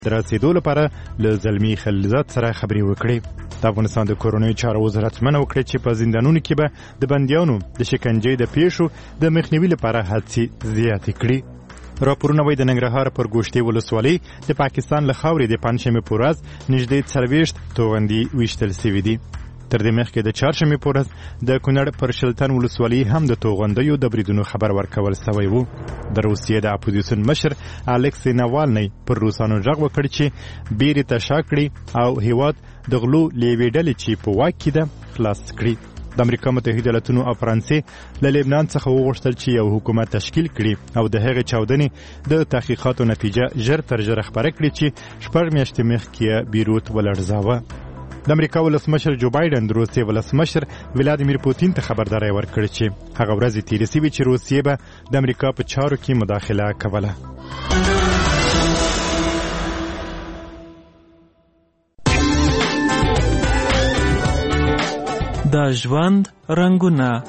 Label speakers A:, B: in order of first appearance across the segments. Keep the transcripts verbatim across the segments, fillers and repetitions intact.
A: د رسېدو لپاره له زلمي خلیلزاد سره خبرې وکړې. د افغانستان د کورنیو چارو وزارت منع وکړه چې په زندانونو کې به د بندیانو د شکنجې د پیښو د مخنیوي لپاره هڅې زیاتې کړي. راپورونه وایي د ننګرهار پر ګوشتې ولسوالۍ د پاکستان له خاورې د پنجشنبې په ورځ نږدې څلوېښت توغندي ویشتل سوي دي. تر دې مخکې د چهارشنبې په ورځ د کونړ پر شلتن ولسوالۍ هم د توغندیو د بریدونو خبر ورکول سوی و. د روسیې د اپوزیسیون مشر الکسی ناوالنی پر روسانو غږ وکړ چې بیرې ته شا کړي او هیواد د غلو له یوې ډلې چې په واک کې ده خلاص کړي. د امریکا متحده ایالاتونو او فرانسې له لبنان څخه وغوښتل چې یو حکومت تشکیل کړي او د هغې چاودنې د تحقیقاتو نتیجه ژر تر ژره خپره کړي چې شپږ میاشتې مخکې بیروت ولړزاوه. د امریکا ولسمشر جو بایدن د روسیې ولسمشر ولادیمیر پوتین ته خبرداری ورکړ چې هغه ورځې تېرې سوي چې روسیې به د امریکا په چارو کې مداخله کوله.
B: د ژوند رنګونه.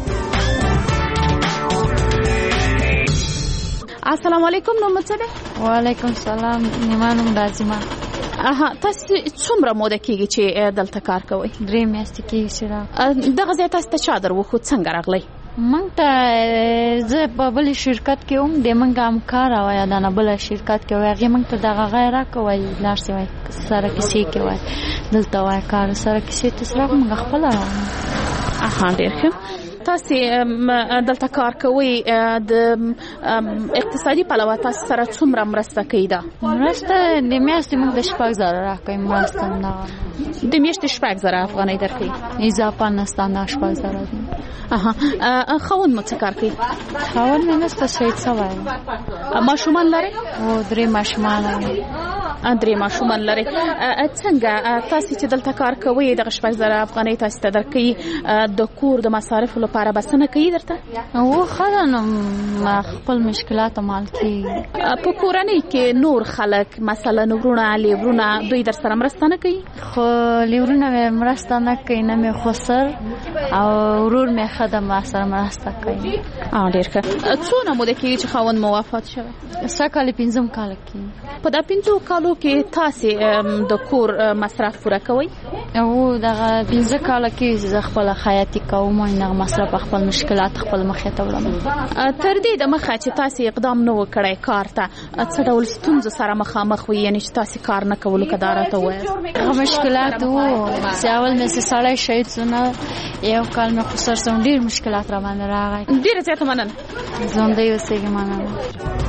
C: السلام علیکم. نوم څه دی؟
D: وعلیکم السلام. نیما نوم راځما.
C: اها تاسو څومره موده کېږي چې دلته کار کوئ؟
D: درې میاشتې کېږي چې راغلم.
C: دغه ځای تاسو ته چا در وښود؟ څنګه راغلی؟
D: موږ ته زه په بلې شرکت کې وم، د موږ همکار وایي د نه بله شرکت کې وایي هغې موږ ته دغه غی راکړه وایي لاړ سې وایي سره کیسې کې وایي دلته وایي کار سره کیسې ته سره موږ خپله راغلو.
C: اها ډېر ښه. تاسو دلته کار کوئ، د اقتصادي پلوه تاسو سره څومره مرسته کوي؟ ده
D: مرسته د میاشتې موږ د شپږ زره راکوي مرسته نه
C: د میاشتې شپږ زره افغانۍ درکوي
D: اضافه نسته نه شپږ زره دي.
C: اها خاوند مو څه کار کوي؟
D: خاوند مې نسته شهید سوی.
C: ماشومان لرئ؟
D: او درې ماشومان لري.
C: درې ماشومان لرئ. څنګه تاسو چې دلته کار کوئ دغه شپږ زره افغانۍ تاسو ته درکوي د کور د مصارفو لپاره بسنه کوي درته؟
D: او ښه نو خپل مشکلات مال کېږي.
C: په کورنۍ کې نور خلک مثلا ورونه لیورونه دوی در سره مرسته نه کوي؟
D: خو لیورونه مې مرسته نه کوي، نه مې خسر او ورور مې ښه د ما سره مرسته کوي.
C: ډېر ښه. څونه موده کېږي چې خاوند مو وفات شوی؟
D: سږ کال پنځم کال کېږي.
C: په دا پنځو کالو کې تاسې د کور مصرف پوره کوئ؟
D: او دغه پنځه کاله کې زه خپله خیاطي کوم او هغه مصرف خپل مشکلات خپل مخې ته وړم.
C: تر دې د مخه چې تاسې اقدام نه و کړی کار ته څه ډول ستونزو سره مخامخ وي، یعنې چې تاسې کار نه کولو که دا راته ووایاست؟
D: هغه مشکلات وو چې اول مې سړی شهید سو نه یو کال مې خسر سوم، ډېر مشکلات را باندې راغی.
C: ډېره زیاته مننه.
D: ژوندی اوسېږي. مننه.